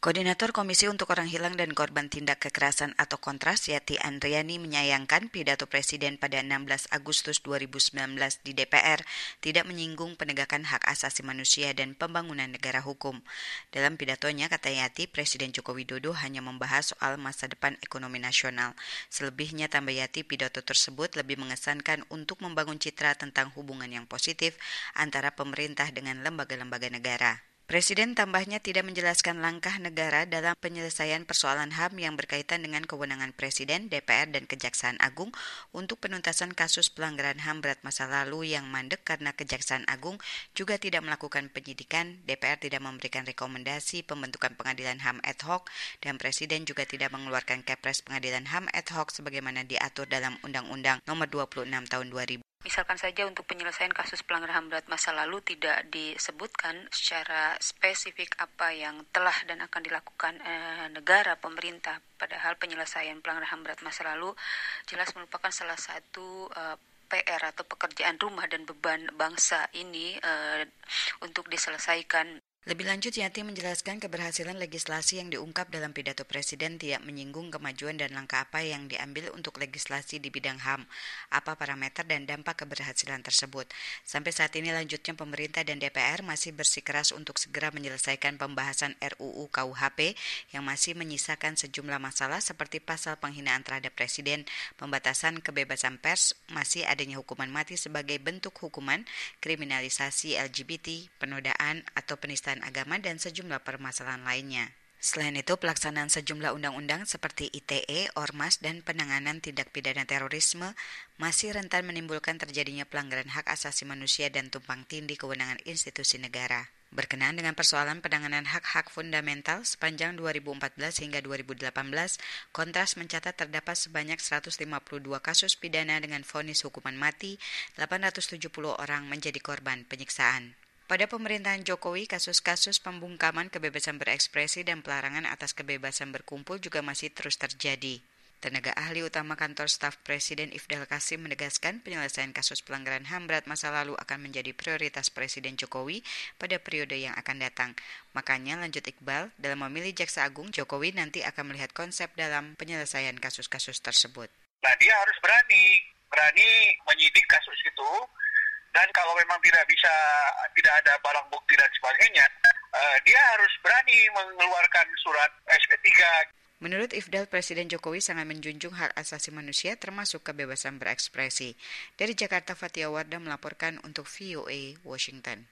Koordinator Komisi untuk Orang Hilang dan Korban Tindak Kekerasan atau Kontras, Yati Andriani, menyayangkan pidato Presiden pada 16 Agustus 2019 di DPR tidak menyinggung penegakan hak asasi manusia dan pembangunan negara hukum. Dalam pidatonya, kata Yati, Presiden Joko Widodo hanya membahas soal masa depan ekonomi nasional. Selebihnya, tambah Yati, pidato tersebut lebih mengesankan untuk membangun citra tentang hubungan yang positif antara pemerintah dengan lembaga-lembaga negara. Presiden tambahnya tidak menjelaskan langkah negara dalam penyelesaian persoalan HAM yang berkaitan dengan kewenangan Presiden, DPR, dan Kejaksaan Agung untuk penuntasan kasus pelanggaran HAM berat masa lalu yang mandek karena Kejaksaan Agung juga tidak melakukan penyidikan, DPR tidak memberikan rekomendasi pembentukan pengadilan HAM ad hoc, dan Presiden juga tidak mengeluarkan Kepres pengadilan HAM ad hoc sebagaimana diatur dalam Undang-Undang Nomor 26 Tahun 2000. Misalkan saja untuk penyelesaian kasus pelanggaran HAM berat masa lalu tidak disebutkan secara spesifik apa yang telah dan akan dilakukan negara, pemerintah, padahal penyelesaian pelanggaran HAM berat masa lalu jelas merupakan salah satu PR atau pekerjaan rumah dan beban bangsa ini untuk diselesaikan. Lebih lanjut, Yati menjelaskan keberhasilan legislasi yang diungkap dalam pidato Presiden tidak menyinggung kemajuan dan langkah apa yang diambil untuk legislasi di bidang HAM, apa parameter dan dampak keberhasilan tersebut. Sampai saat ini lanjutnya pemerintah dan DPR masih bersikeras untuk segera menyelesaikan pembahasan RUU KUHP yang masih menyisakan sejumlah masalah seperti pasal penghinaan terhadap Presiden, pembatasan kebebasan pers, masih adanya hukuman mati sebagai bentuk hukuman, kriminalisasi LGBT, penodaan atau penistaan agama, dan sejumlah permasalahan lainnya. Selain itu, pelaksanaan sejumlah undang-undang seperti ITE, Ormas, dan penanganan tindak pidana terorisme masih rentan menimbulkan terjadinya pelanggaran hak asasi manusia dan tumpang tindih kewenangan institusi negara. Berkenaan dengan persoalan penanganan hak-hak fundamental sepanjang 2014 hingga 2018, Kontras mencatat terdapat sebanyak 152 kasus pidana dengan vonis hukuman mati, 870 orang menjadi korban penyiksaan. Pada pemerintahan Jokowi, kasus-kasus pembungkaman kebebasan berekspresi dan pelarangan atas kebebasan berkumpul juga masih terus terjadi. Tenaga ahli utama kantor staf Presiden Ifdal Kasim menegaskan penyelesaian kasus pelanggaran HAM berat masa lalu akan menjadi prioritas Presiden Jokowi pada periode yang akan datang. Makanya, lanjut Iqbal, dalam memilih Jaksa Agung, Jokowi nanti akan melihat konsep dalam penyelesaian kasus-kasus tersebut. Nah, dia harus berani menyidik kasus itu. Dan kalau memang tidak ada barang bukti dan sebagainya, dia harus berani mengeluarkan surat SP3. Menurut Ifdal, Presiden Jokowi sangat menjunjung hak asasi manusia termasuk kebebasan berekspresi. Dari Jakarta, Fatia Wardah melaporkan untuk VOA Washington.